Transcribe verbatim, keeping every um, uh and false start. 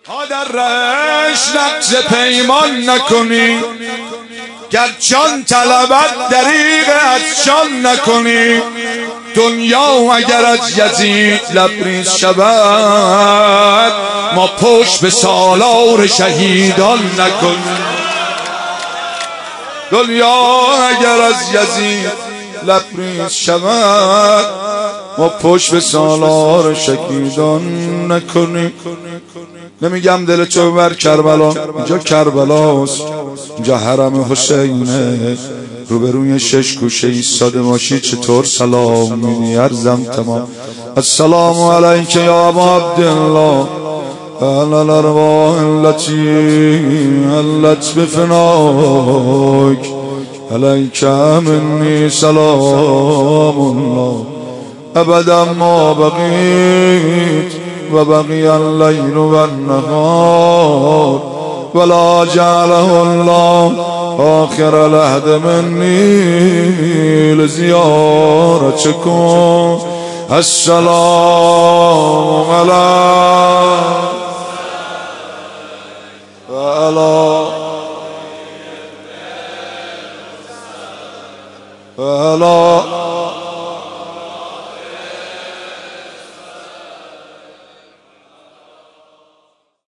ها در رهش نقض پیمان نکنی، گر جان طلبت دریغ از جان نکنی. دنیا اگر از یزید لبریز شود، ما پشت به سالار شهیدان نکنی. دنیا اگر از یزید لبریز شود، ما پشت به سالار شهیدان نکنی. نمیگم دل تو بر کربلا، اینجا کربلاست، اینجا حرم حسینه، روبروی شش کوشه ایستاده باشی چطور سلام میدی؟ عرضم تمام. السلام علیک یا ابا عبدالله اهل الارواح التي هلت بفناک، علیک منی سلام الله ابدا ما بقیت و بقی اللیل و النهار، ولا جعله الله آخر العهد منی لزیارتکم. السلام علیکم و علی و علی